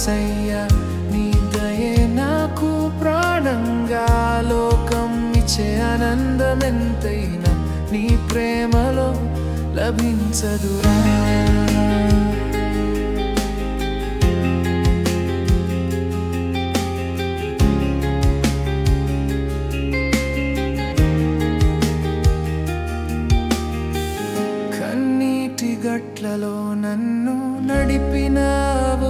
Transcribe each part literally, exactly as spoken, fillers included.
యేసయ్యా నీ దయే నాకు ప్రాణంగా లోకం ఇచ్చే ఆనందమెంతైనా నీ ప్రేమలో లభించదురా కన్నీటి గట్లలో నన్ను నడిపినావు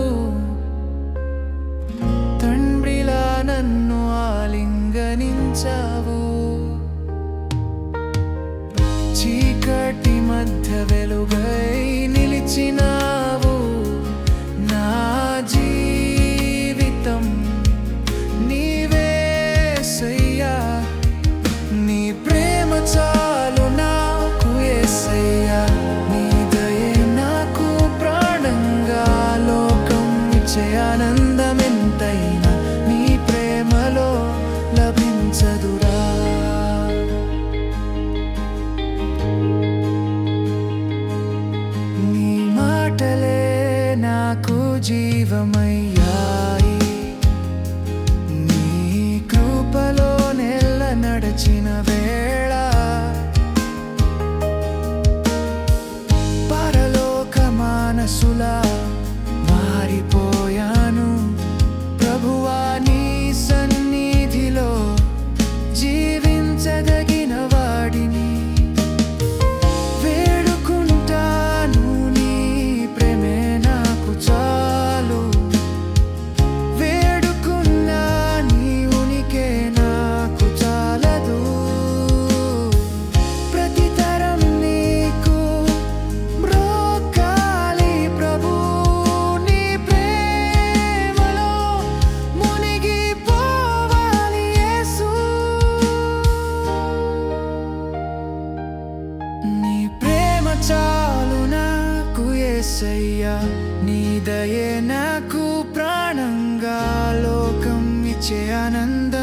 తండ్రిలా నన్ను ఆలింగనించావు చీకటి మధ్య వెలుగై నిలిచినావు నా జీవితం నీవే యేసయ్యా నీ ప్రేమ చాలు నాకు యేసయ్యా నీ దయే నాకు ప్రాణంగా లోకం ఇచ్చే ఆనందమెంతైనా నీ ప్రేమలో లభించదురా నీ మాటలే నాకు జీవమయ్యాయి నీ కృపలో నెల నడచిన వేళ పరలోక మానసులా మారిపోయాను ప్రభువా నీ సన్నిధిలో జీవించదగిన వాడిని వేడుకుంటాను నీ ప్రేమే నాకు చాలు వేడుకున్నా నీ ఉనికే నాకు చాలదు ప్రతి తరం నీకు మ్రోకాలి ప్రభు నీ ప్రేమలో మునిగిపోవాలి యేసు నీ ప్రేమ చాలు నాకు యేసయ్యా నీ దయే నాకు ప్రాణంగా లోకం ఇచ్చే ఆనంద